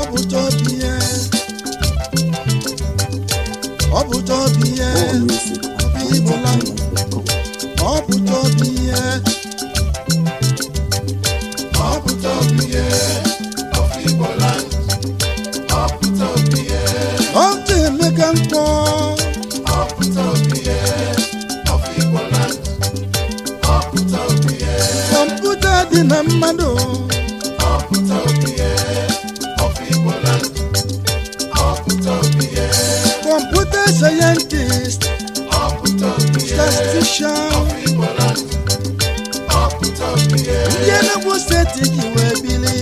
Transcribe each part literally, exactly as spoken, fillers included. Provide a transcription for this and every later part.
Obutopia, Obutopia, Bibolan, Obutopia, Obutopia, Bibolan, Obutopia, Optimeganko, Obutopia, Bibolan, Obutopia, Computer Dinamado. Computer scientist, statistician, Indiana was static, you were Billy.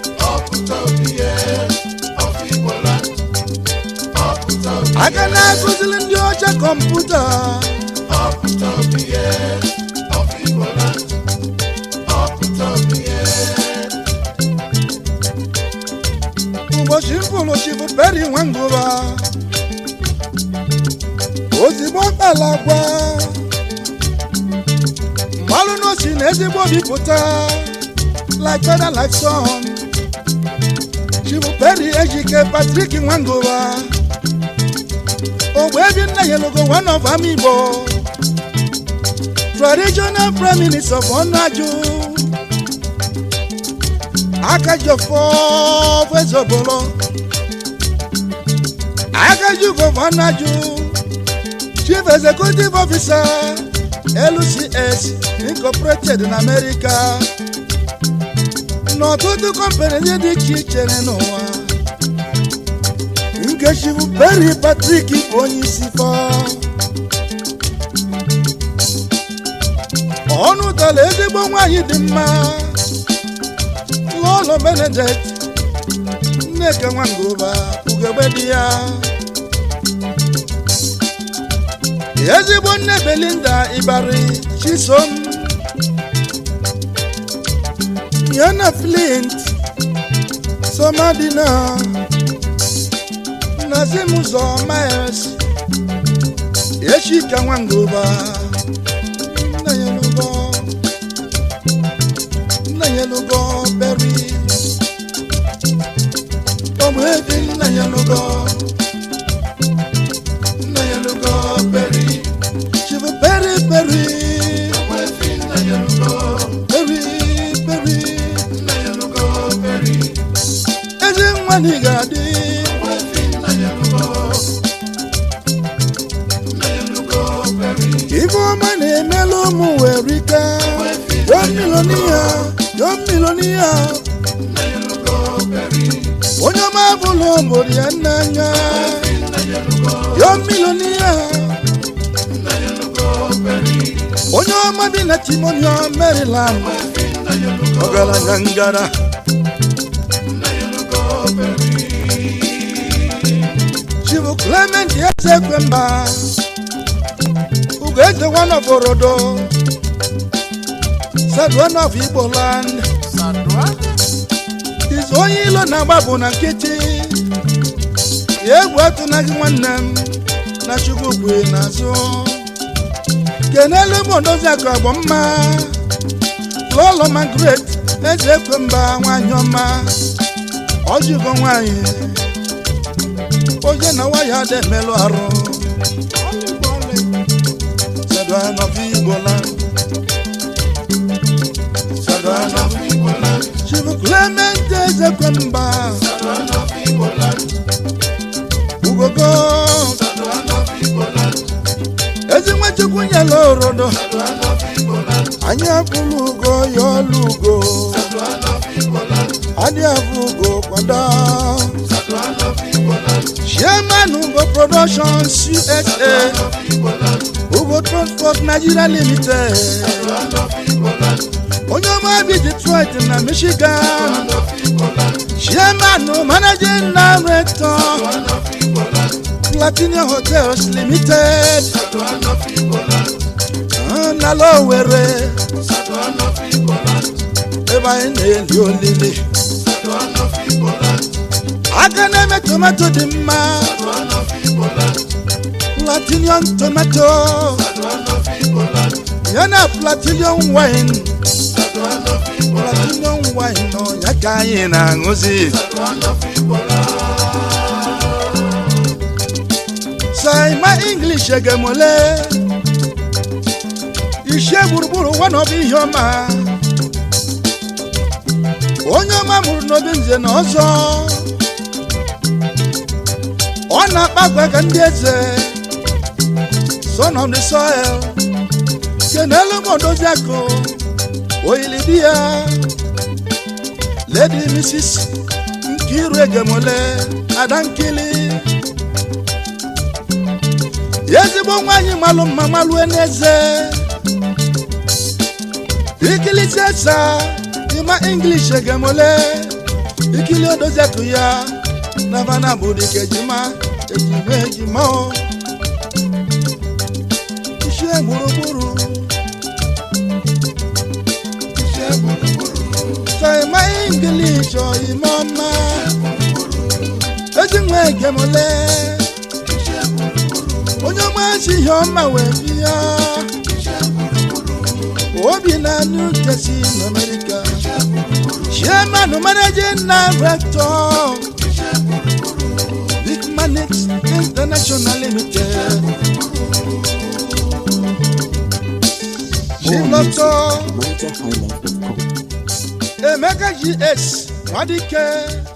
I can now go to the computer. Simple, she was very one go. Ozibota lagwa, Malo no sin everybody puta, like father like son. She was very educated, Patrick in one go. Oh, baby, na yellow go one of amiibo. Traditional prime minister of Onaju. Akajofo Fezobolo Akajugo Vanaju Chief Executive Officer L C S Incorporated in America No to the company the kitchen no Nke Shivu Perry Patrick Onyisifa Onu taleze bongwa yidima Lolo Benedict Neka Wanguba Ugebedia Yezibone Belinda Ibari Chisom Yana Flint Somadina Nazimuzo Myers Yeshika Wanguba Nayalugo Nayalugo Berry Omwedin Nayalugo Nayalugo Berry Shiva Berry Berry Omwedin Nayalugo Berry Berry Nayalugo Berry Ezin Manigadi Omwedin Nayalugo Nayalugo Berry Ivo Mane Melo Muerika Yon Milonia Yon Milonia Onyama Bolo Moriananya Yon Milonia Onyama Bina Timonia Maryland Ogala Nangara Chivu Clement Yesekwemba Ugete one of Orodo Sadwan of Igbo land Is Oyilo Nababu na Kiti Ye watu na Gwanam Na Chukukwe na so Kenele Mondoza Kaboma Lolo Margaret Ezekwemba Wanyoma Ojugo Wanyi Oje na waya de melo aro Sadwan of Igbo land Sadwana Fibola Chivu Clement Ezekwemba Sadwana Fibola Ugogo Sadwana Fibola Ezimwe chukunya lorodo Sadwana Fibola Anya fulugo yolugo Sadwana Fibola Anya fugo kwada Sadwana Fibola Chairman Ugo Productions U S A Sadwana Fibola Ugo Transport Nigeria Limited Sadwana Fibola Onyoma be Detroit in Michigan. Chairman, managing director. Platinum Hotels Limited. Nalo were. Eba ene liolili. Akaneme tomato dimma. Platinum tomato. Yana platinum wine. Platinum wine no yakaye na ngozi. Say my English egemole. Ishe buruburu one of your ma. Onyoma muru no binze no ozo. Ona bagwa kandeze. Son of the soil. Kenelo mondo jako. Oilidia. Lady Missus Nkiru egemole. Adankili. Yezi bongwanyi malu mamalu eneze. Ikili sesa. Ima English egemole. Ikili odoze kuya. Navana budi kejima. Ejime ejimo. Ishe buruburu. Ishe buruburu. Say my English o imama. Ejime egemole. Ishe buruburu. Onyoma si yoma webia. Ishe buruburu. Obi na New Jersey in America. Chairman managing director. Big Manix International Limited. She loves all. Emeka G S Wadike.